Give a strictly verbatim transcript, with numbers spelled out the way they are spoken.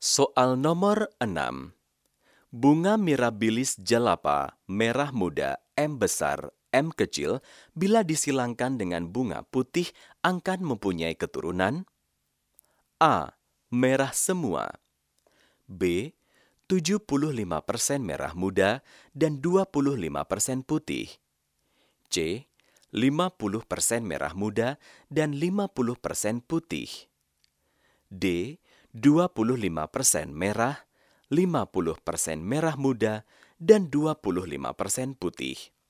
Soal nomor enam. Bunga mirabilis jalapa, merah muda, M besar, M kecil, bila disilangkan dengan bunga putih akan mempunyai keturunan A. Merah semua. B. tujuh puluh lima persen merah muda dan dua puluh lima persen putih. C. lima puluh persen merah muda dan lima puluh persen putih. D. dua puluh lima persen merah, lima puluh persen merah muda, dan dua puluh lima persen putih.